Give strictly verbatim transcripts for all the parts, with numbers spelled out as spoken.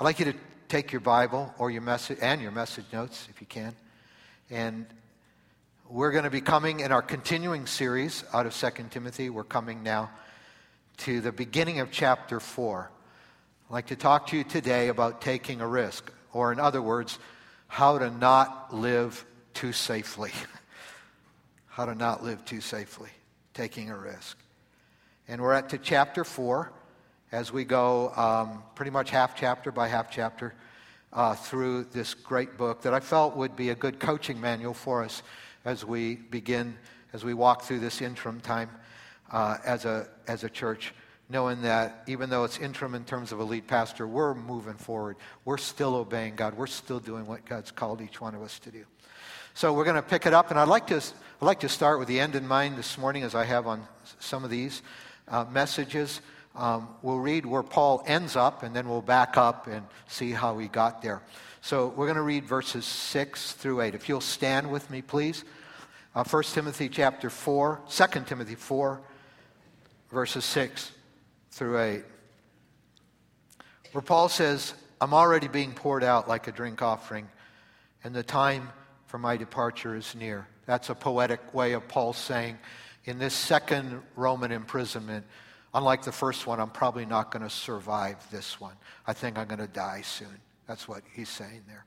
I'd like you to take your Bible or your message and your message notes, if you can. And we're going to be coming in our continuing series out of Second Timothy. We're coming now to the beginning of chapter four. I'd like to talk to you today about taking a risk, or in other words, how to not live too safely. How to not live too safely, taking a risk. And we're at to chapter four as we go um, pretty much half chapter by half chapter uh, through this great book that I felt would be a good coaching manual for us as we begin, as we walk through this interim time uh, as a as a church, knowing that even though it's interim in terms of a lead pastor, we're moving forward. We're still obeying God. We're still doing what God's called each one of us to do. So we're going to pick it up, and I'd like to I'd like to start with the end in mind this morning, as I have on some of these uh, messages. Um, we'll read where Paul ends up, and then we'll back up and see how he got there. So we're going to read verses six through eight. If you'll stand with me, please. Uh, First Timothy chapter four, Second Timothy four, verses six through eight. Where Paul says, I'm already being poured out like a drink offering, and the time for my departure is near. That's a poetic way of Paul saying, in this second Roman imprisonment, unlike the first one, I'm probably not going to survive this one. I think I'm going to die soon. That's what he's saying there.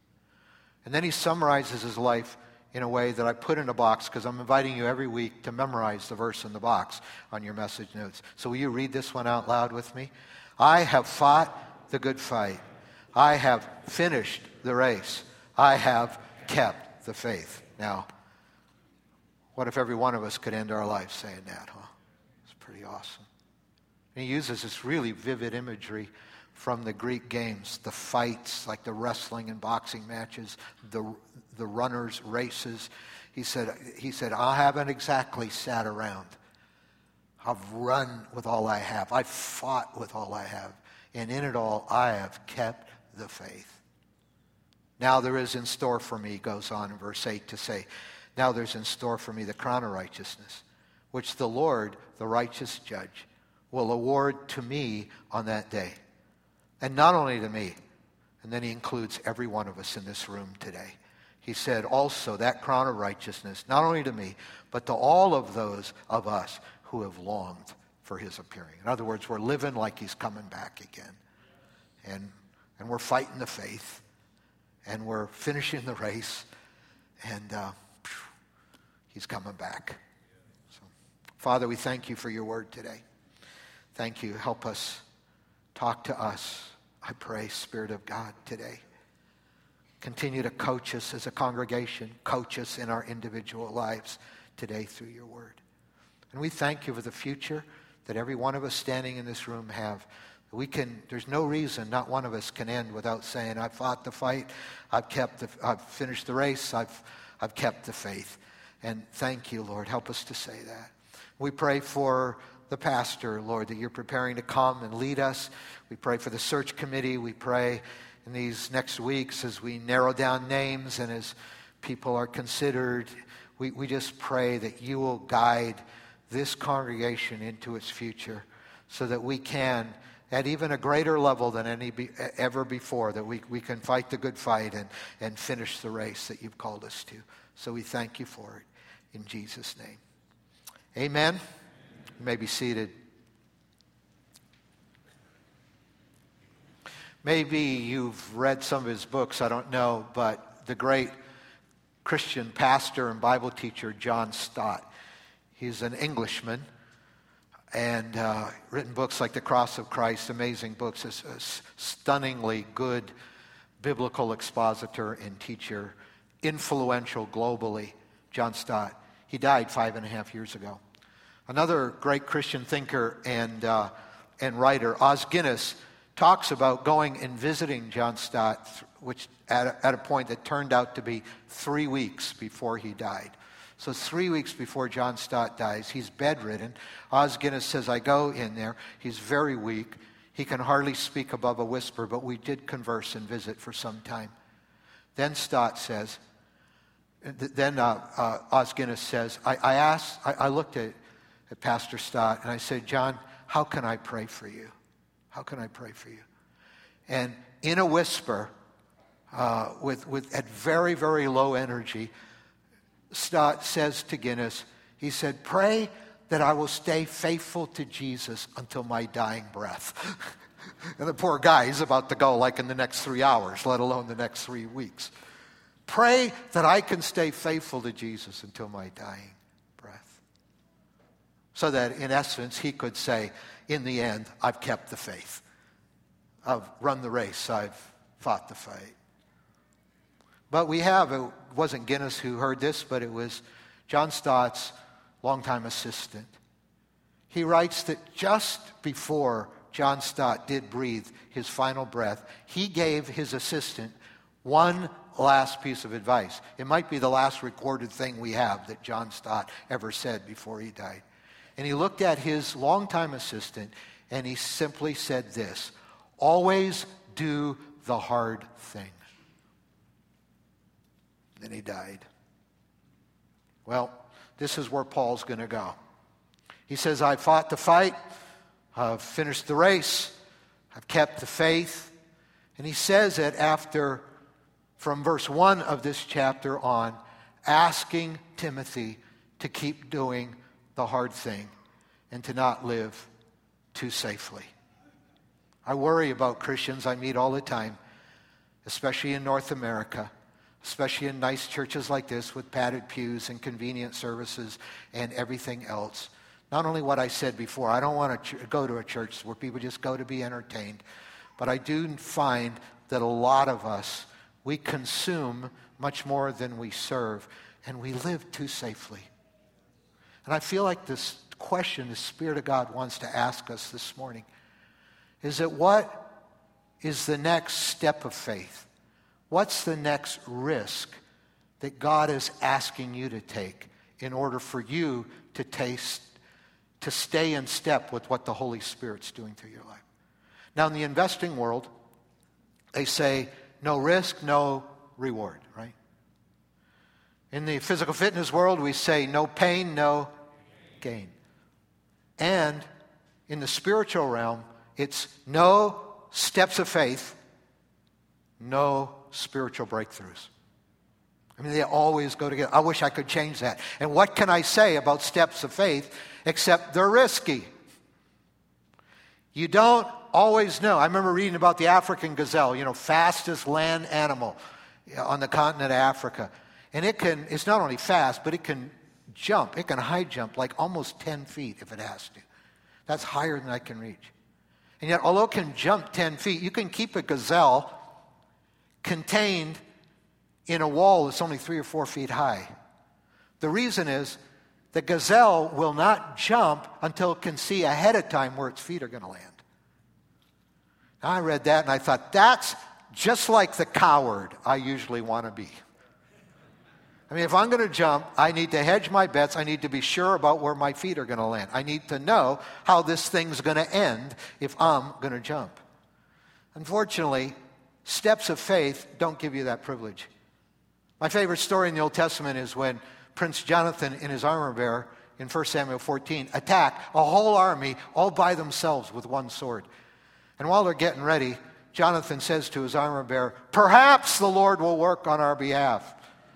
And then he summarizes his life in a way that I put in a box, because I'm inviting you every week to memorize the verse in the box on your message notes. So will you read this one out loud with me? I have fought the good fight. I have finished the race. I have kept the faith. Now, what if every one of us could end our life saying that, huh? It's pretty awesome. And he uses this really vivid imagery from the Greek games, the fights, like the wrestling and boxing matches, the the runners' races. He said, he said, I haven't exactly sat around. I've run with all I have. I've fought with all I have. And in it all, I have kept the faith. Now there is in store for me, goes on in verse eight to say, now there's in store for me the crown of righteousness, which the Lord, the righteous judge, will award to me on that day. And not only to me, and then he includes every one of us in this room today. He said also that crown of righteousness, not only to me, but to all of those of us who have longed for his appearing. In other words, we're living like he's coming back again. And, and we're fighting the faith. And we're finishing the race. And uh, he's coming back. So, Father, we thank you for your word today. Thank you. Help us. Talk to us. I pray, Spirit of God, today. Continue to coach us as a congregation. Coach us in our individual lives today through your word. And we thank you for the future that every one of us standing in this room have. We can, there's no reason not one of us can end without saying, I've fought the fight, I've kept the, I've finished the race, I've, I've kept the faith. And thank you, Lord. Help us to say that. We pray for the pastor, Lord, that you're preparing to come and lead us. We pray for the search committee. We pray in these next weeks as we narrow down names and as people are considered. We, we just pray that you will guide this congregation into its future so that we can, at even a greater level than any be, ever before, that we, we can fight the good fight and, and finish the race that you've called us to. So we thank you for it in Jesus' name. Amen. You may be seated. Maybe you've read some of his books, I don't know, but the great Christian pastor and Bible teacher John Stott, he's an Englishman and uh, written books like The Cross of Christ, amazing books, a, a stunningly good biblical expositor and teacher, influential globally, John Stott. He died five and a half years ago. Another great Christian thinker and uh, and writer, Os Guinness, talks about going and visiting John Stott, which at a, at a point that turned out to be three weeks before he died. So three weeks before John Stott dies, he's bedridden. Os Guinness says, I go in there. He's very weak. He can hardly speak above a whisper, but we did converse and visit for some time. Then Stott says, then uh, uh, Os Guinness says, I, I asked, I, I looked at, at Pastor Stott and I said, John, how can I pray for you? How can I pray for you? And in a whisper, uh, with, with at very, very low energy, Stott says to Guinness, he said, "Pray that I will stay faithful to Jesus until my dying breath." And the poor guy, he's about to go like in the next three hours, let alone the next three weeks. Pray that I can stay faithful to Jesus until my dying breath. So that in essence, he could say, in the end, I've kept the faith. I've run the race. I've fought the fight. But we have, it wasn't Guinness who heard this, but it was John Stott's longtime assistant. He writes that just before John Stott did breathe his final breath, he gave his assistant one last piece of advice. It might be the last recorded thing we have that John Stott ever said before he died. And he looked at his longtime assistant and he simply said this: "Always do the hard thing." Then he died. Well, this is where Paul's going to go. He says, "I fought the fight. I've finished the race. I've kept the faith." And he says it after, from verse one of this chapter on, asking Timothy to keep doing the hard thing and to not live too safely. I worry about Christians I meet all the time, especially in North America, especially in nice churches like this with padded pews and convenient services and everything else. Not only what I said before, I don't want to ch- go to a church where people just go to be entertained, but I do find that a lot of us, we consume much more than we serve, and we live too safely. And I feel like this question the Spirit of God wants to ask us this morning is that what is the next step of faith? What's the next risk that God is asking you to take in order for you to taste, to stay in step with what the Holy Spirit's doing through your life? Now, in the investing world, they say no risk, no reward, right? In the physical fitness world, we say no pain, no gain. And in the spiritual realm, it's no steps of faith, no spiritual breakthroughs. I mean, they always go together. I wish I could change that. And what can I say about steps of faith except they're risky? You don't always know. I remember reading about the African gazelle, you know, fastest land animal on the continent of Africa. And it can, it's not only fast, but it can jump. It can high jump like almost ten feet if it has to. That's higher than I can reach. And yet, although it can jump ten feet, you can keep a gazelle contained in a wall that's only three or four feet high. The reason is the gazelle will not jump until it can see ahead of time where its feet are going to land. Now, I read that and I thought, that's just like the coward I usually want to be. I mean, if I'm going to jump, I need to hedge my bets. I need to be sure about where my feet are going to land. I need to know how this thing's going to end if I'm going to jump. Unfortunately, steps of faith don't give you that privilege. My favorite story in the Old Testament is when Prince Jonathan and his armor bearer in First Samuel fourteen attack a whole army all by themselves with one sword. And while they're getting ready, Jonathan says to his armor bearer, "Perhaps the Lord will work on our behalf.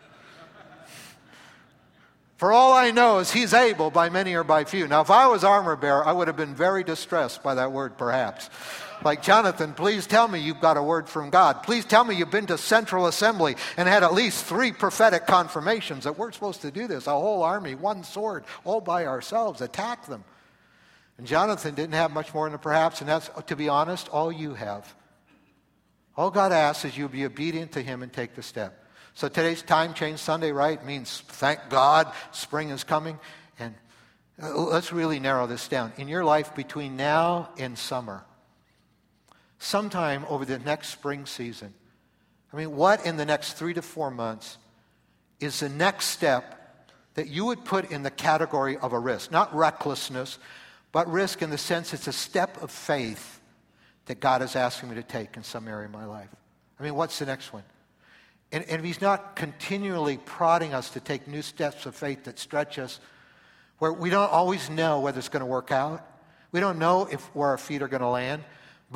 For all I know is he's able by many or by few." Now, if I was armor bearer, I would have been very distressed by that word, perhaps. Like, Jonathan, please tell me you've got a word from God. Please tell me you've been to Central Assembly and had at least three prophetic confirmations that we're supposed to do this. A whole army, one sword, all by ourselves, attack them. And Jonathan didn't have much more than a perhaps, and that's, to be honest, all you have. All God asks is you be obedient to him and take the step. So today's Time Change Sunday, right, means thank God spring is coming. And let's really narrow this down. In your life between now and summer, sometime over the next spring season, I mean, what in the next three to four months is the next step that you would put in the category of a risk? Not recklessness, but risk in the sense it's a step of faith that God is asking me to take in some area of my life. I mean, what's the next one? And, and if he's not continually prodding us to take new steps of faith that stretch us, where we don't always know whether it's going to work out, we don't know if where our feet are going to land, but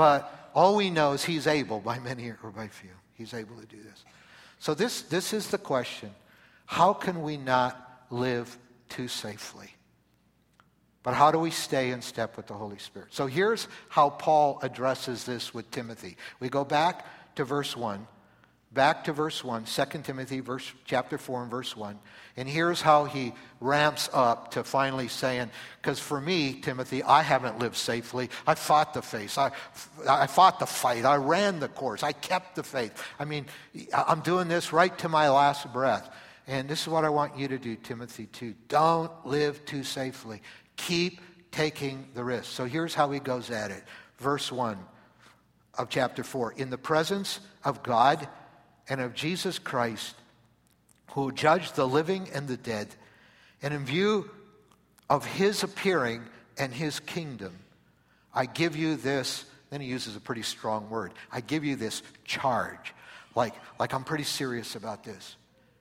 all we know is he's able, by many or by few. He's able to do this. So this, this is the question. How can we not live too safely? But how do we stay in step with the Holy Spirit? So here's how Paul addresses this with Timothy. We go back to verse one. Back to verse one, Second Timothy verse, chapter four and verse one. And here's how he ramps up to finally saying, because for me, Timothy, I haven't lived safely. I fought the faith. I, I fought the fight. I ran the course. I kept the faith. I mean, I'm doing this right to my last breath. And this is what I want you to do, Timothy, too. Don't live too safely. Keep taking the risk. So here's how he goes at it. Verse one of chapter four. In the presence of God and of Jesus Christ, who judged the living and the dead, and in view of his appearing and his kingdom, I give you this, then he uses a pretty strong word, I give you this charge, like, like I'm pretty serious about this.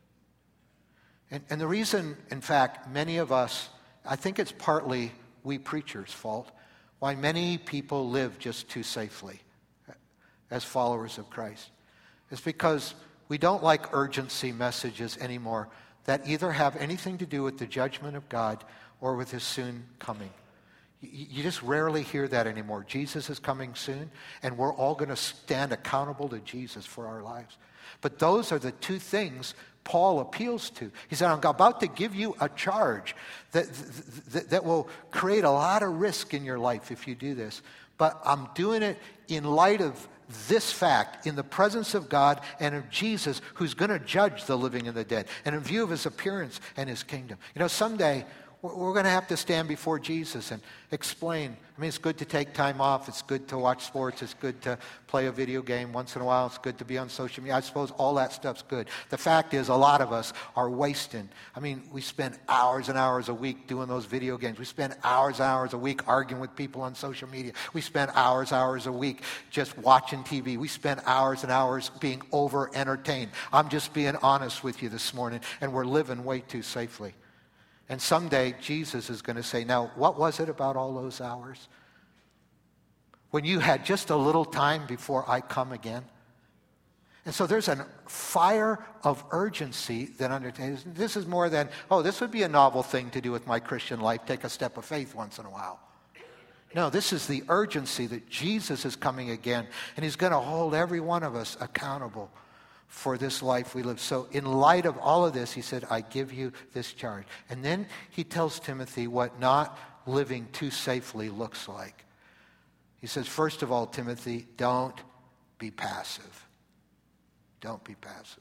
And, and the reason, in fact, many of us, I think it's partly we preachers' fault, why many people live just too safely as followers of Christ. It's because we don't like urgency messages anymore that either have anything to do with the judgment of God or with his soon coming. You just rarely hear that anymore. Jesus is coming soon, and we're all going to stand accountable to Jesus for our lives. But those are the two things Paul appeals to. He said, I'm about to give you a charge that, that, that will create a lot of risk in your life if you do this. But I'm doing it in light of this fact, in the presence of God and of Jesus, who's going to judge the living and the dead, and in view of his appearance and his kingdom. You know, someday we're going to have to stand before Jesus and explain. I mean, it's good to take time off. It's good to watch sports. It's good to play a video game once in a while. It's good to be on social media. I suppose all that stuff's good. The fact is, a lot of us are wasting. I mean, we spend hours and hours a week doing those video games. We spend hours and hours a week arguing with people on social media. We spend hours and hours a week just watching T V. We spend hours and hours being over-entertained. I'm just being honest with you this morning, and we're living way too safely. And someday, Jesus is going to say, now, what was it about all those hours? When you had just a little time before I come again? And so there's a fire of urgency that undertakes. This is more than, oh, this would be a novel thing to do with my Christian life, take a step of faith once in a while. No, this is the urgency that Jesus is coming again, and he's going to hold every one of us accountable for this life we live. So in light of all of this, he said, I give you this charge. And then he tells Timothy what not living too safely looks like. He says, first of all, Timothy, don't be passive. Don't be passive.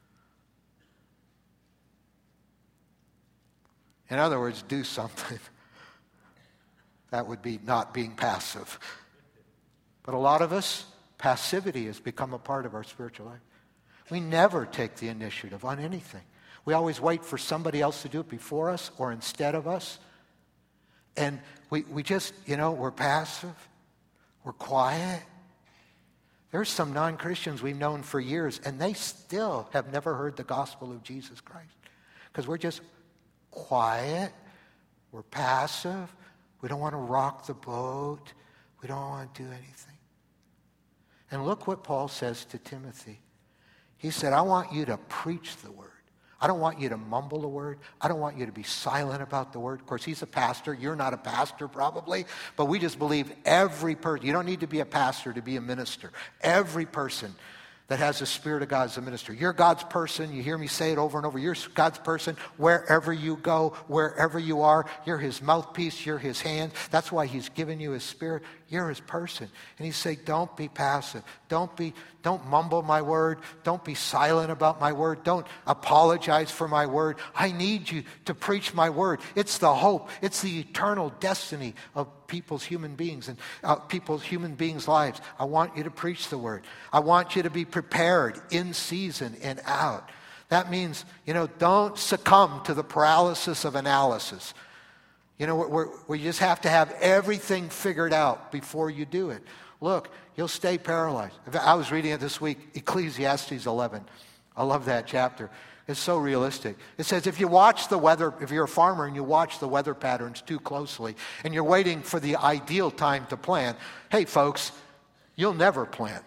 In other words, do something. That would be not being passive. But a lot of us, passivity has become a part of our spiritual life. We never take the initiative on anything. We always wait for somebody else to do it before us or instead of us. And we, we just, you know, we're passive. We're quiet. There's some non-Christians we've known for years, and they still have never heard the gospel of Jesus Christ. Because we're just quiet. We're passive. We don't want to rock the boat. We don't want to do anything. And look what Paul says to Timothy. He said, I want you to preach the word. I don't want you to mumble the word. I don't want you to be silent about the word. Of course, he's a pastor. You're not a pastor probably. But we just believe every person, you don't need to be a pastor to be a minister. Every person that has the Spirit of God is a minister. You're God's person. You hear me say it over and over. You're God's person wherever you go, wherever you are. You're his mouthpiece. You're his hand. That's why he's given you his Spirit. You're his person. And he's saying, don't be passive. Don't be, don't mumble my word. Don't be silent about my word. Don't apologize for my word. I need you to preach my word. It's the hope. It's the eternal destiny of people's human beings and uh, people's human beings' lives. I want you to preach the word. I want you to be prepared in season and out. That means, you know, don't succumb to the paralysis of analysis. You know, we're, we just have to have everything figured out before you do it. Look, you'll stay paralyzed. I was reading it this week, Ecclesiastes eleven. I love that chapter. It's so realistic. It says if you watch the weather, if you're a farmer and you watch the weather patterns too closely and you're waiting for the ideal time to plant, hey folks, you'll never plant.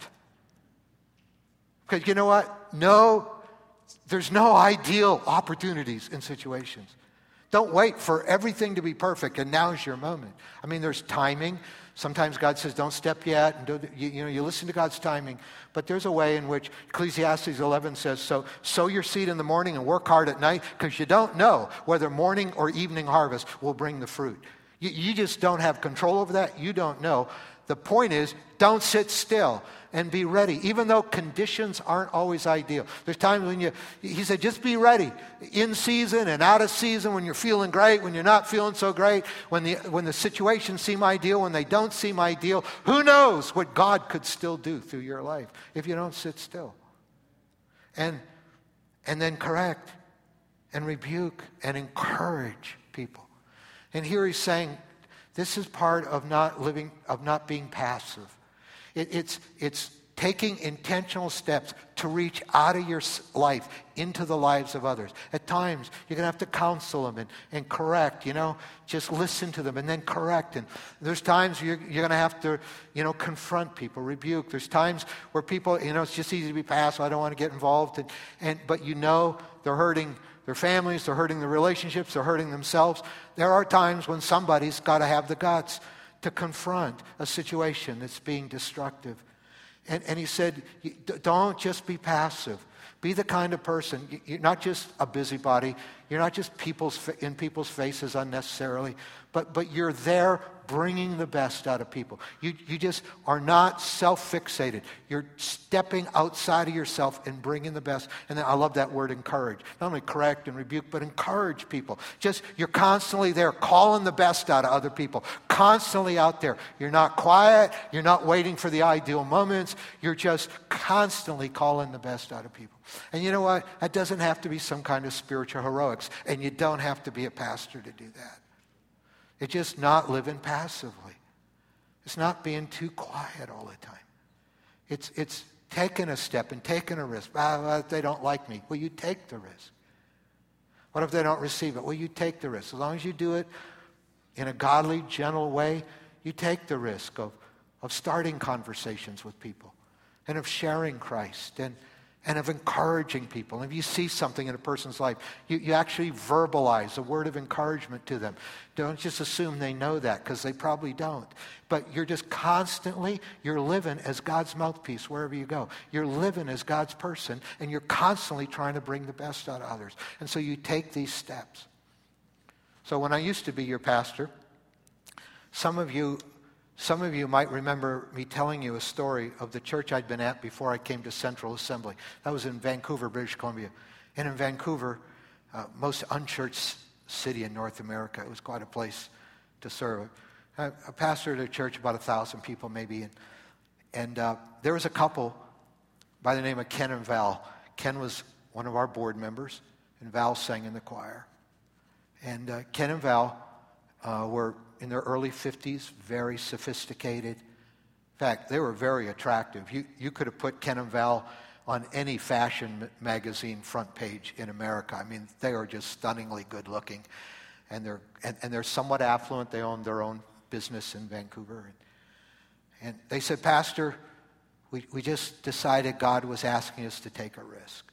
Because you know what? No, there's no ideal opportunities in situations. Don't wait for everything to be perfect, and now's your moment. I mean, there's timing. Sometimes God says, don't step yet. And don't, you, you know, you listen to God's timing. But there's a way in which Ecclesiastes eleven says, so sow your seed in the morning and work hard at night, because you don't know whether morning or evening harvest will bring the fruit. You, you just don't have control over that. You don't know. The point is, don't sit still and be ready, even though conditions aren't always ideal. There's times when you, he said, just be ready, in season and out of season, when you're feeling great, when you're not feeling so great, when the, when the situations seem ideal, when they don't seem ideal. Who knows what God could still do through your life if you don't sit still. And, and then correct and rebuke and encourage people. And here he's saying, this is part of not living, of not being passive. It, it's, it's taking intentional steps to reach out of your life into the lives of others. At times, you're going to have to counsel them and, and correct, you know, just listen to them and then correct. And there's times you're, you're going to have to, you know, confront people, rebuke. There's times where people, you know, it's just easy to be passive. I don't want to get involved. And, and but you know they're hurting their families, they're hurting their relationships, they're hurting themselves. There are times when somebody's got to have the guts to confront a situation that's being destructive. And, and he said, don't just be passive. Be the kind of person, you're not just a busybody, you're not just people's in people's faces unnecessarily, but, but you're there bringing the best out of people. You, you just are not self-fixated. You're stepping outside of yourself and bringing the best. And then I love that word, encourage. Not only correct and rebuke, but encourage people. Just, you're constantly there calling the best out of other people. Constantly out there. You're not quiet. You're not waiting for the ideal moments. You're just constantly calling the best out of people. And you know what? That doesn't have to be some kind of spiritual heroics. And you don't have to be a pastor to do that. It's just not living passively. It's not being too quiet all the time. It's, it's taking a step and taking a risk. Ah, well, if they don't like me, well, you take the risk. What if they don't receive it? Well, you take the risk. As long as you do it in a godly, gentle way, you take the risk of, of starting conversations with people and of sharing Christ and and of encouraging people. And if you see something in a person's life, you, you actually verbalize a word of encouragement to them. Don't just assume they know that, because they probably don't. But you're just constantly, you're living as God's mouthpiece wherever you go. You're living as God's person, and you're constantly trying to bring the best out of others. And so you take these steps. So when I used to be your pastor, some of you Some of you might remember me telling you a story of the church I'd been at before I came to Central Assembly. That was in Vancouver, British Columbia. And in Vancouver, uh, most unchurched city in North America, it was quite a place to serve. I, I pastored a church, about a thousand people maybe, and, and uh, there was a couple by the name of Ken and Val. Ken was one of our board members, and Val sang in the choir. And uh, Ken and Val uh, were in their early fifties, very sophisticated. In fact, they were very attractive. You, you could have put Ken and Val on any fashion magazine front page in America. I mean, they are just stunningly good looking. And they're, and, and they're somewhat affluent. They own their own business in Vancouver. And, and they said, Pastor, we, we just decided God was asking us to take a risk.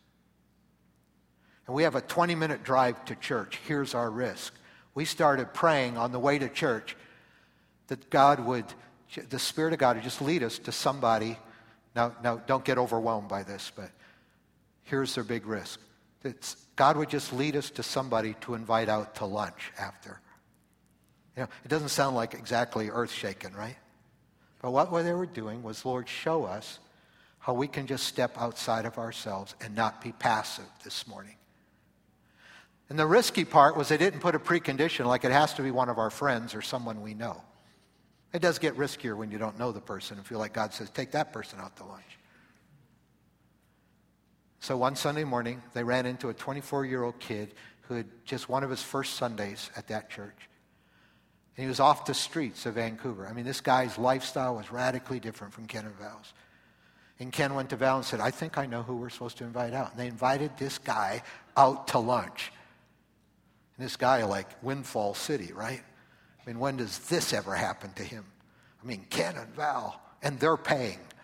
And we have a twenty-minute drive to church. Here's our risk. We started praying on the way to church that God would, the Spirit of God would just lead us to somebody. Now, now don't get overwhelmed by this, but here's their big risk. It's, God would just lead us to somebody to invite out to lunch after. You know, it doesn't sound like exactly earth-shaking, right? But what they were doing was, Lord, show us how we can just step outside of ourselves and not be passive this morning. And the risky part was they didn't put a precondition like it has to be one of our friends or someone we know. It does get riskier when you don't know the person and feel like God says, take that person out to lunch. So one Sunday morning, they ran into a twenty-four-year-old kid who had just one of his first Sundays at that church. And he was off the streets of Vancouver. I mean, this guy's lifestyle was radically different from Ken and Val's. And Ken went to Val and said, I think I know who we're supposed to invite out. And they invited this guy out to lunch. And this guy, like Windfall City, right? I mean, when does this ever happen to him? I mean, Ken and Val, and they're paying.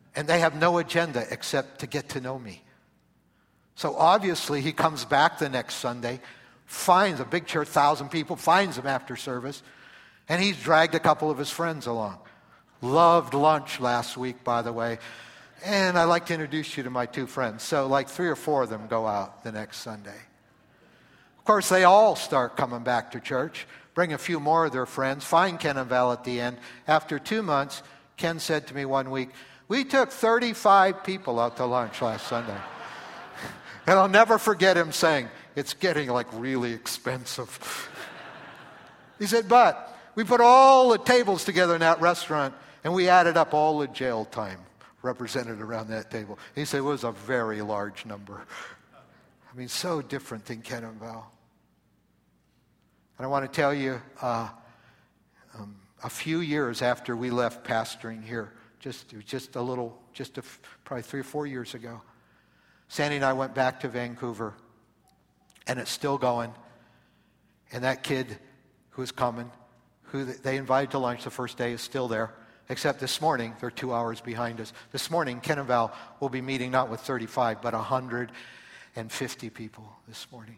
And they have no agenda except to get to know me. So obviously he comes back the next Sunday, finds a big church, thousand people, finds them after service, and he's dragged a couple of his friends along. Loved lunch last week, by the way. And I'd like to introduce you to my two friends. So like three or four of them go out the next Sunday. Of course, they all start coming back to church, bring a few more of their friends, find Ken and Val at the end. After two months, Ken said to me one week, we took thirty-five people out to lunch last Sunday. And I'll never forget him saying, it's getting like really expensive. He said, but we put all the tables together in that restaurant and we added up all the jail time represented around that table. He said it was a very large number. I mean, so different than Ken and Val. And I want to tell you, uh, um, a few years after we left pastoring here, just just a little, just a, probably three or four years ago, Sandy and I went back to Vancouver, and it's still going. And that kid who was coming, who they invited to lunch the first day, is still there. Except this morning, they're two hours behind us. This morning, Ken and Val will be meeting not with thirty-five, but one hundred fifty people this morning.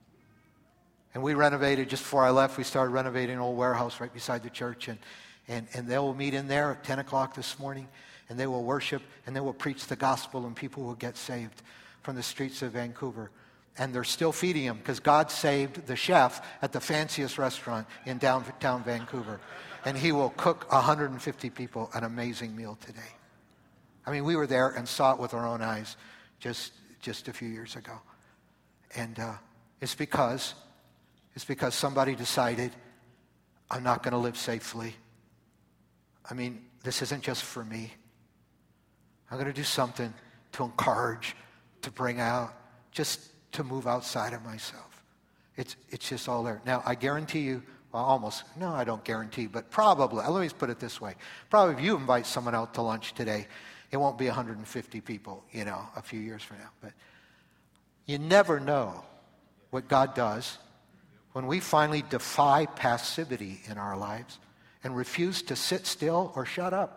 And we renovated, just before I left, we started renovating an old warehouse right beside the church. And, and, and they will meet in there at ten o'clock this morning. And they will worship, and they will preach the gospel, and people will get saved from the streets of Vancouver. And they're still feeding them because God saved the chef at the fanciest restaurant in downtown Vancouver. And he will cook one hundred fifty people an amazing meal today. I mean, we were there and saw it with our own eyes just, just a few years ago. And uh, it's because, it's because somebody decided, I'm not going to live safely. I mean, this isn't just for me. I'm going to do something to encourage, to bring out, just to move outside of myself. It's it's just all there. Now, I guarantee you, well, almost, no, I don't guarantee, but probably, let me put it this way. Probably if you invite someone out to lunch today, it won't be one hundred fifty people, you know, a few years from now. But you never know what God does when we finally defy passivity in our lives and refuse to sit still or shut up.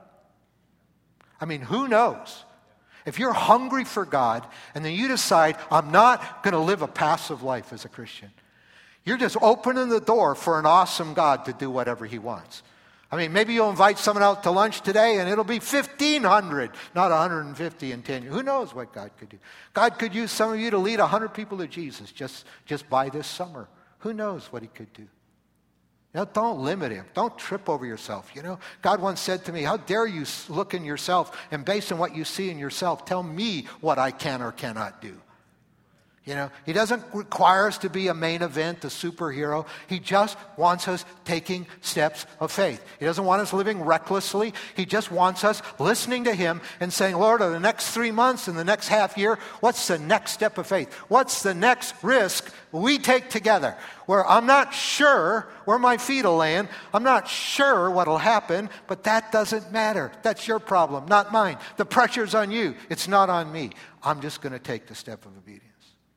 I mean, who knows? If you're hungry for God and then you decide, I'm not going to live a passive life as a Christian, you're just opening the door for an awesome God to do whatever he wants. I mean, maybe you'll invite someone out to lunch today and it'll be fifteen hundred, not one hundred fifty in ten years. Who knows what God could do? God could use some of you to lead one hundred people to Jesus just, just by this summer. Who knows what he could do? You know, don't limit him. Don't trip over yourself. You know, God once said to me, how dare you look in yourself and based on what you see in yourself, tell me what I can or cannot do. You know, he doesn't require us to be a main event, a superhero. He just wants us taking steps of faith. He doesn't want us living recklessly. He just wants us listening to him and saying, Lord, over the next three months and the next half year, what's the next step of faith? What's the next risk we take together? Where I'm not sure where my feet will land. I'm not sure what will happen, but that doesn't matter. That's your problem, not mine. The pressure's on you. It's not on me. I'm just going to take the step of obedience.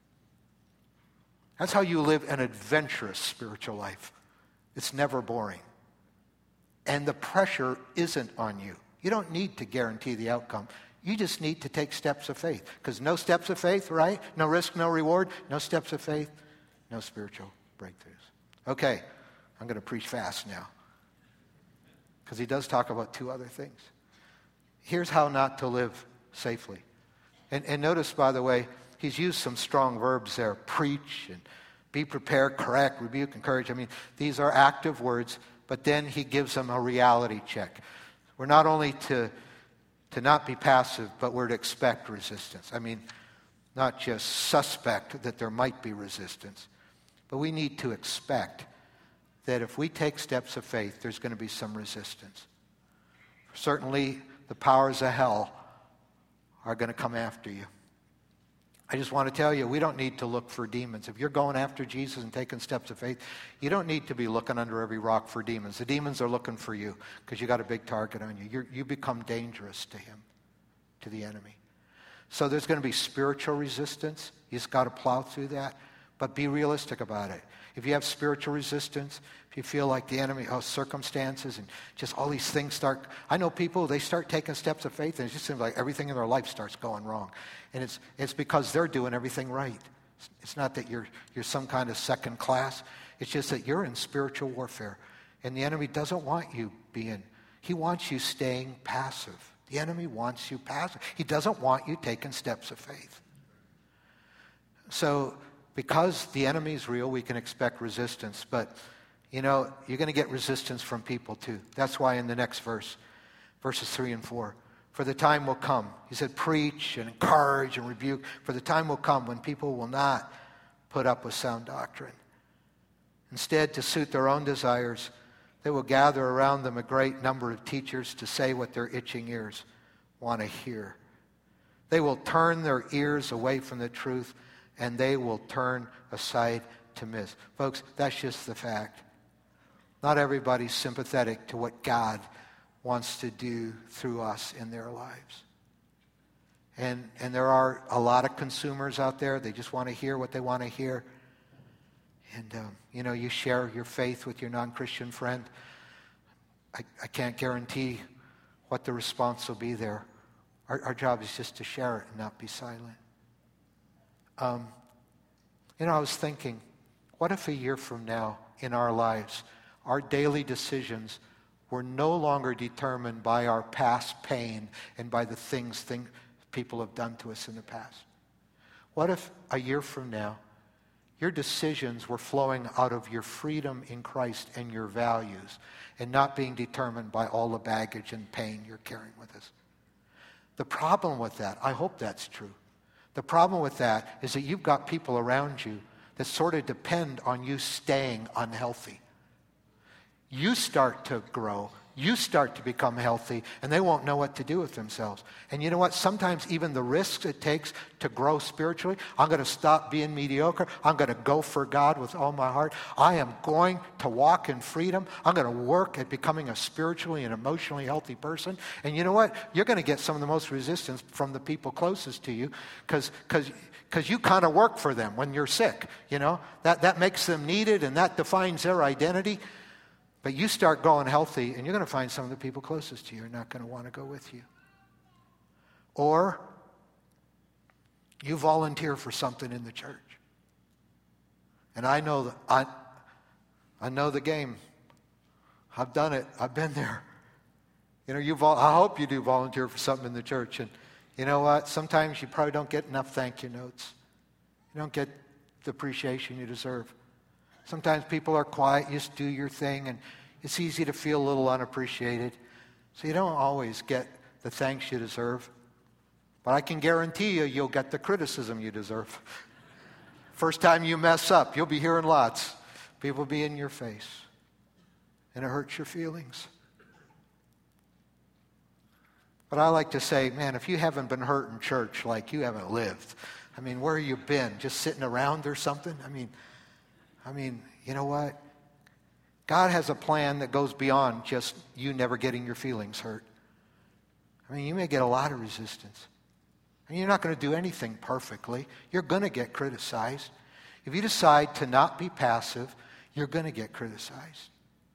That's how you live an adventurous spiritual life. It's never boring. And the pressure isn't on you. You don't need to guarantee the outcome. You just need to take steps of faith. Because no steps of faith, right? No risk, no reward. No steps of faith, no spiritual breakthroughs. Okay, I'm going to preach fast now. Because he does talk about two other things. Here's how not to live safely. And, and notice, by the way, he's used some strong verbs there. Preach and be prepared, correct, rebuke, encourage. I mean, these are active words, but then he gives them a reality check. We're not only to, to not be passive, but we're to expect resistance. I mean, not just suspect that there might be resistance, but we need to expect that if we take steps of faith, there's going to be some resistance. Certainly, the powers of hell are going to come after you. I just want to tell you, we don't need to look for demons. If you're going after Jesus and taking steps of faith, you don't need to be looking under every rock for demons. The demons are looking for you because you got a big target on you. You're, you become dangerous to him, to the enemy. So there's going to be spiritual resistance. You just got to plow through that. But be realistic about it. If you have spiritual resistance, if you feel like the enemy, oh, circumstances and just all these things start, I know people, they start taking steps of faith and it just seems like everything in their life starts going wrong. And it's it's because they're doing everything right. It's not that you're you're some kind of second class. It's just that you're in spiritual warfare. And the enemy doesn't want you being, he wants you staying passive. The enemy wants you passive. He doesn't want you taking steps of faith. So, because the enemy is real, we can expect resistance. But, you know, you're going to get resistance from people too. That's why in the next verse, verses three and four, for the time will come. He said, preach and encourage and rebuke. For the time will come when people will not put up with sound doctrine. Instead, to suit their own desires, they will gather around them a great number of teachers to say what their itching ears want to hear. They will turn their ears away from the truth, and they will turn aside to myths. Folks, that's just the fact. Not everybody's sympathetic to what God wants to do through us in their lives. And, and there are a lot of consumers out there. They just want to hear what they want to hear. And, um, you know, you share your faith with your non-Christian friend. I, I can't guarantee what the response will be there. Our, our job is just to share it and not be silent. Um, you know, I was thinking, what if a year from now in our lives, our daily decisions were no longer determined by our past pain and by the things thing, people have done to us in the past? What if a year from now, your decisions were flowing out of your freedom in Christ and your values and not being determined by all the baggage and pain you're carrying with us? The problem with that, I hope that's true. The problem with that is that you've got people around you that sort of depend on you staying unhealthy. You start to grow, you start to become healthy, and they won't know what to do with themselves. And you know what? Sometimes even the risks it takes to grow spiritually, I'm going to stop being mediocre. I'm going to go for God with all my heart. I am going to walk in freedom. I'm going to work at becoming a spiritually and emotionally healthy person. And you know what? You're going to get some of the most resistance from the people closest to you because because because you kind of work for them when you're sick. You know, that, that makes them needed and that defines their identity. But you start going healthy, and you're going to find some of the people closest to you are not going to want to go with you. Or you volunteer for something in the church. And I know that I, I know the game. I've done it. I've been there. You know, you vol- I hope you do volunteer for something in the church. And you know what? Sometimes you probably don't get enough thank you notes. You don't get the appreciation you deserve. Sometimes people are quiet, you just do your thing, and it's easy to feel a little unappreciated. So you don't always get the thanks you deserve. But I can guarantee you, you'll get the criticism you deserve. First time you mess up, you'll be hearing lots. People will be in your face. And it hurts your feelings. But I like to say, man, if you haven't been hurt in church, like you haven't lived. I mean, where have you been? Just sitting around or something? I mean... I mean, you know what? God has a plan that goes beyond just you never getting your feelings hurt. I mean, you may get a lot of resistance. And you're not going to do anything perfectly. You're going to get criticized. If you decide to not be passive, you're going to get criticized.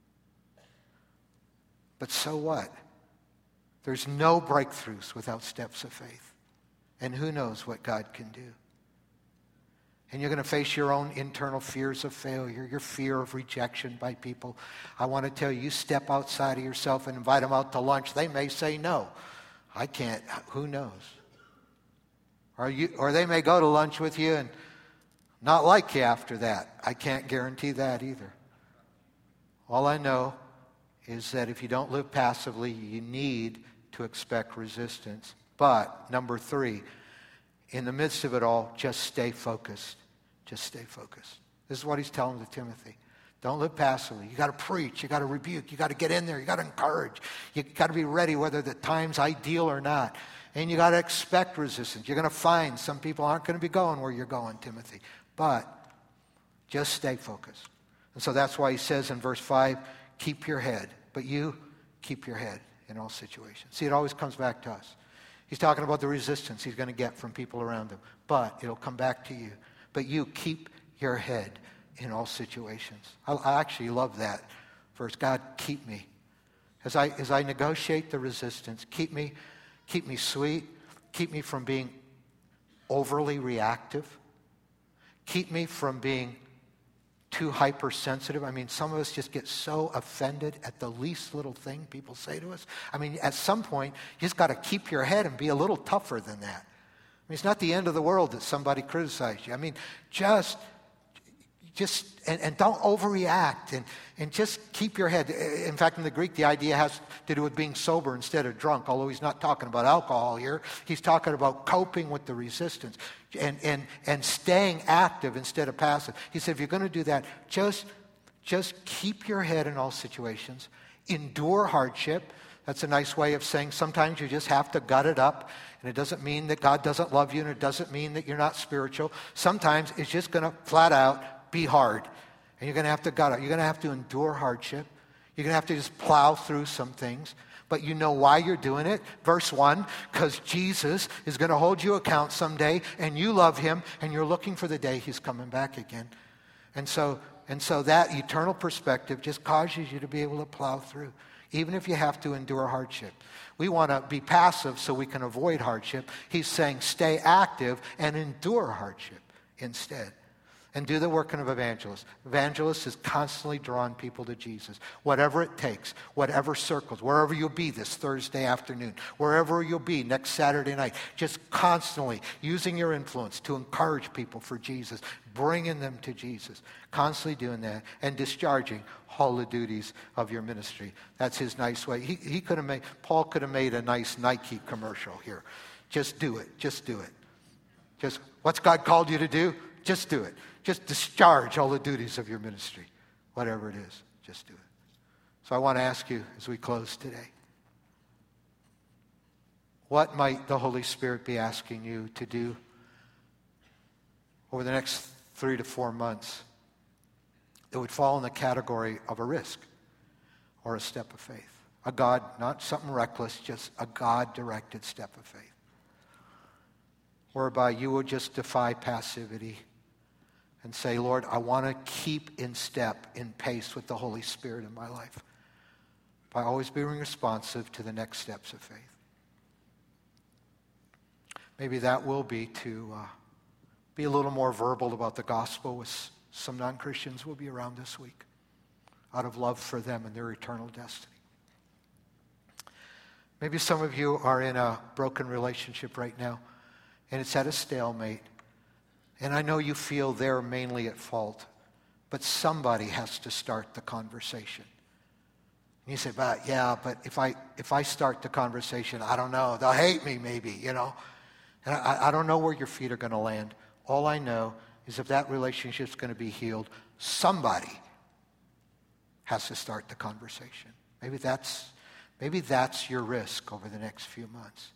But so what? There's no breakthroughs without steps of faith. And who knows what God can do. And you're going to face your own internal fears of failure, your fear of rejection by people. I want to tell you, you step outside of yourself and invite them out to lunch. They may say no. I can't. Who knows? Or, you, or they may go to lunch with you and not like you after that. I can't guarantee that either. All I know is that if you don't live passively, you need to expect resistance. But, number three, in the midst of it all, just stay focused. Just stay focused. This is what he's telling to Timothy. Don't live passively. You got to preach. You got to rebuke. You got to get in there. You got to encourage. You got to be ready whether the time's ideal or not. And you got to expect resistance. You're going to find some people aren't going to be going where you're going, Timothy. But just stay focused. And so that's why he says in verse five, keep your head. But you keep your head in all situations. See, it always comes back to us. He's talking about the resistance he's going to get from people around him. But it'll come back to you. But you keep your head in all situations. I, I actually love that verse. God, keep me. As I, as I negotiate the resistance, keep me, keep me sweet. Keep me from being overly reactive. Keep me from being too hypersensitive. I mean, some of us just get so offended at the least little thing people say to us. I mean, at some point, you just got to keep your head and be a little tougher than that. I mean, it's not the end of the world that somebody criticized you. I mean, just, just, and, and don't overreact, and, and just keep your head. In fact, in the Greek, the idea has to do with being sober instead of drunk, although he's not talking about alcohol here. He's talking about coping with the resistance and, and, and staying active instead of passive. He said, if you're going to do that, just, just keep your head in all situations. Endure hardship. That's a nice way of saying sometimes you just have to gut it up. And it doesn't mean that God doesn't love you, and it doesn't mean that you're not spiritual. Sometimes it's just going to flat out be hard. And you're going to have to gut it. You're going to have to endure hardship. You're going to have to just plow through some things. But you know why you're doing it. Verse one, because Jesus is going to hold you account someday, and you love him, and you're looking for the day he's coming back again. And so, and so that eternal perspective just causes you to be able to plow through, even if you have to endure hardship. We want to be passive so we can avoid hardship. He's saying stay active and endure hardship instead. And do the work of an evangelist. Evangelist is constantly drawing people to Jesus. Whatever it takes, whatever circles, wherever you'll be this Thursday afternoon, wherever you'll be next Saturday night, just constantly using your influence to encourage people for Jesus, bringing them to Jesus, constantly doing that, and discharging all the duties of your ministry. That's his nice way. He, he could have made, Paul could have made a nice Nike commercial here. Just do it. Just do it. Just, what's God called you to do? Just do it. Just discharge all the duties of your ministry. Whatever it is, just do it. So I want to ask you as we close today, what might the Holy Spirit be asking you to do over the next three to four months that would fall in the category of a risk or a step of faith? A God, not something reckless, just a God-directed step of faith, whereby you would just defy passivity and say, Lord, I want to keep in step, in pace with the Holy Spirit in my life by always being responsive to the next steps of faith. Maybe that will be to uh, be a little more verbal about the gospel with some non-Christians will be around this week out of love for them and their eternal destiny. Maybe some of you are in a broken relationship right now and it's at a stalemate. And I know you feel they're mainly at fault, but somebody has to start the conversation. And you say, but yeah, but if I if I start the conversation, I don't know, they'll hate me maybe, you know. And I, I don't know where your feet are going to land. All I know is if that relationship's going to be healed, somebody has to start the conversation. Maybe that's maybe that's your risk over the next few months.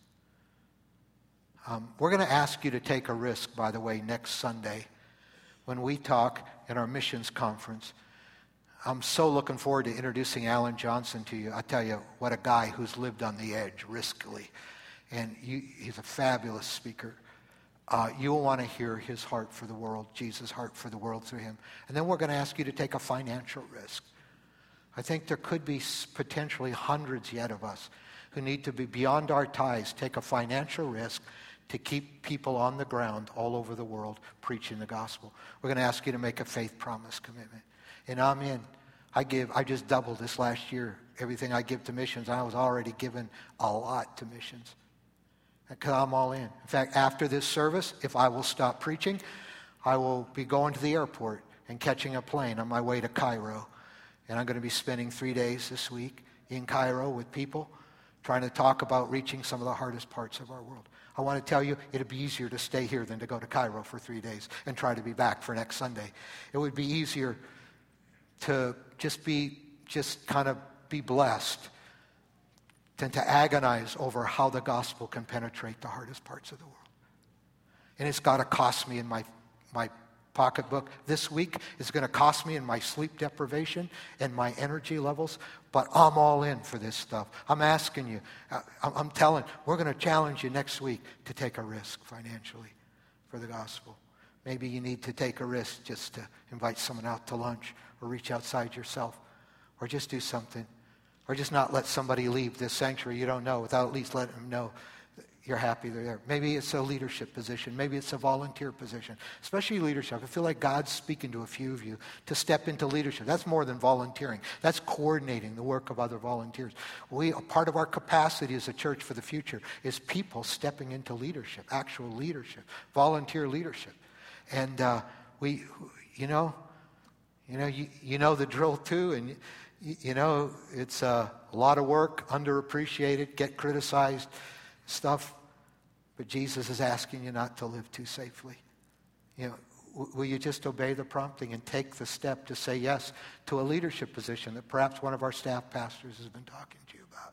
Um, we're going to ask you to take a risk, by the way, next Sunday when we talk in our missions conference. I'm so looking forward to introducing Alan Johnson to you. I tell you, what a guy who's lived on the edge riskily. And you, he's a fabulous speaker. Uh, you'll want to hear his heart for the world, Jesus' heart for the world through him. And then we're going to ask you to take a financial risk. I think there could be potentially hundreds yet of us who need to be beyond our ties, take a financial risk to keep people on the ground all over the world preaching the gospel. We're going to ask you to make a faith promise commitment. And I'm in. I give, I just doubled this last year. Everything I give to missions, I was already given a lot to missions. Because I'm all in. In fact, after this service, if I will stop preaching, I will be going to the airport and catching a plane on my way to Cairo. And I'm going to be spending three days this week in Cairo with people, trying to talk about reaching some of the hardest parts of our world. I want to tell you, it'd be easier to stay here than to go to Cairo for three days and try to be back for next Sunday. It would be easier to just be, just kind of be blessed than to agonize over how the gospel can penetrate the hardest parts of the world. And it's got to cost me in my, my pocketbook. This week is going to cost me in my sleep deprivation and my energy levels, but I'm all in for this stuff. I'm asking you, I'm telling, we're going to challenge you next week to take a risk financially for the gospel. Maybe you need to take a risk just to invite someone out to lunch or reach outside yourself or just do something. Or just not let somebody leave this sanctuary you don't know without at least letting them know you're happy they're there. Maybe it's a leadership position. Maybe it's a volunteer position. Especially leadership. I feel like God's speaking to a few of you to step into leadership. That's more than volunteering. That's coordinating the work of other volunteers. We, part of our capacity as a church for the future is people stepping into leadership, actual leadership, volunteer leadership. And uh, we, you know, you know, you, you know the drill too, and you, you know it's uh, a lot of work, underappreciated, get criticized stuff. But Jesus is asking you not to live too safely. You know, w- will you just obey the prompting and take the step to say yes to a leadership position that perhaps one of our staff pastors has been talking to you about?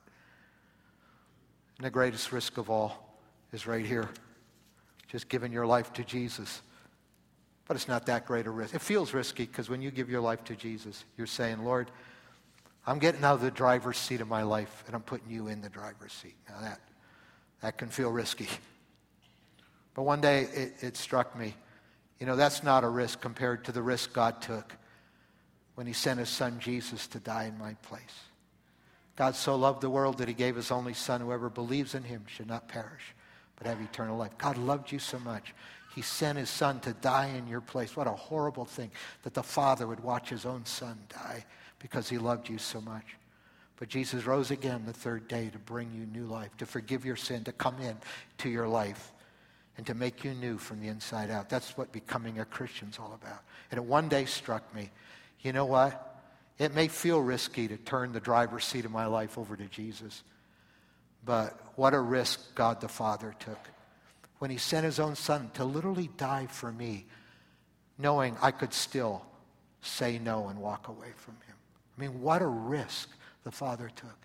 And the greatest risk of all is right here, just giving your life to Jesus. But it's not that great a risk. It feels risky because when you give your life to Jesus, you're saying, Lord, I'm getting out of the driver's seat of my life and I'm putting you in the driver's seat. Now that, that can feel risky. But one day it, it struck me, you know, that's not a risk compared to the risk God took when he sent his son Jesus to die in my place. God so loved the world that he gave his only son. Whoever believes in him should not perish, but have eternal life. God loved you so much. He sent his son to die in your place. What a horrible thing that the Father would watch his own son die because he loved you so much. But Jesus rose again the third day to bring you new life, to forgive your sin, to come in to your life, and to make you new from the inside out. That's what becoming a Christian's all about. And it one day struck me, you know what? It may feel risky to turn the driver's seat of my life over to Jesus, but what a risk God the Father took when he sent his own son to literally die for me, knowing I could still say no and walk away from him. I mean, what a risk the Father took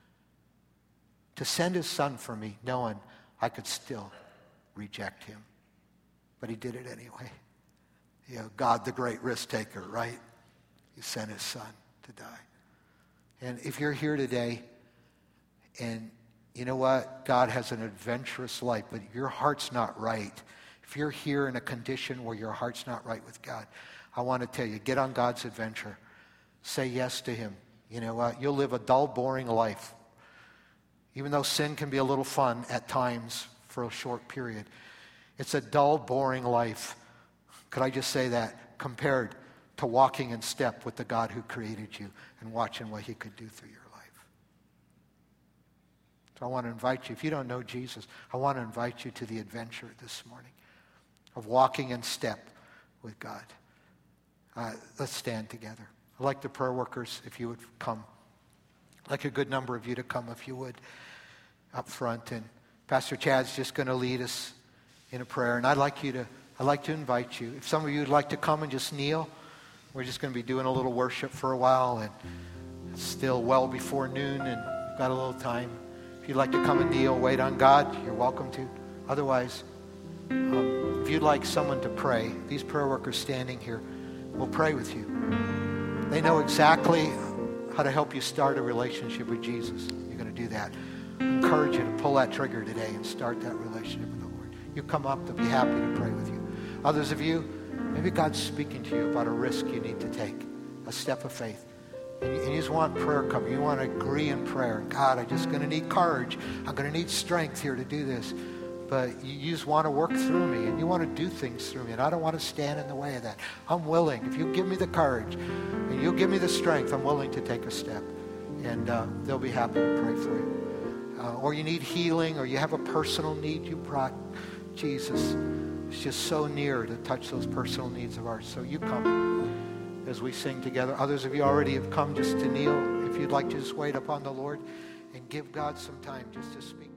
to send his son for me, knowing I could still reject him. But he did it anyway. You know, God, the great risk taker, right? He sent his son to die. And if you're here today and you know what? God has an adventurous life, but your heart's not right. If you're here in a condition where your heart's not right with God, I want to tell you, get on God's adventure. Say yes to him. You know what? You'll live a dull, boring life. Even though sin can be a little fun at times for a short period. It's a dull, boring life. Could I just say that? Compared to walking in step with the God who created you and watching what he could do through your life. I want to invite you, if you don't know Jesus, I want to invite you to the adventure this morning of walking in step with God. Uh, let's stand together. I'd like the prayer workers, if you would come. I'd like a good number of you to come, if you would, up front. And Pastor Chad's just going to lead us in a prayer. And I'd like you to, I'd like to invite you. If some of you would like to come and just kneel, we're just going to be doing a little worship for a while. And it's still well before noon and we've got a little time. If you'd like to come and kneel, wait on God, you're welcome to. Otherwise, um, if you'd like someone to pray, these prayer workers standing here will pray with you. They know exactly how to help you start a relationship with Jesus. You're going to do that. I encourage you to pull that trigger today and start that relationship with the Lord. You come up, they'll be happy to pray with you. Others of you, maybe God's speaking to you about a risk you need to take, a step of faith. And you, and you just want prayer coming. You want to agree in prayer. God, I'm just going to need courage. I'm going to need strength here to do this. But you, you just want to work through me, and you want to do things through me, and I don't want to stand in the way of that. I'm willing. If you give me the courage and you give me the strength, I'm willing to take a step. And uh, they'll be happy to pray for you. Uh, or you need healing, or you have a personal need you brought Jesus. It's just so near to touch those personal needs of ours. So you come as we sing together. Others of you already have come just to kneel. If you'd like to just wait upon the Lord and give God some time just to speak.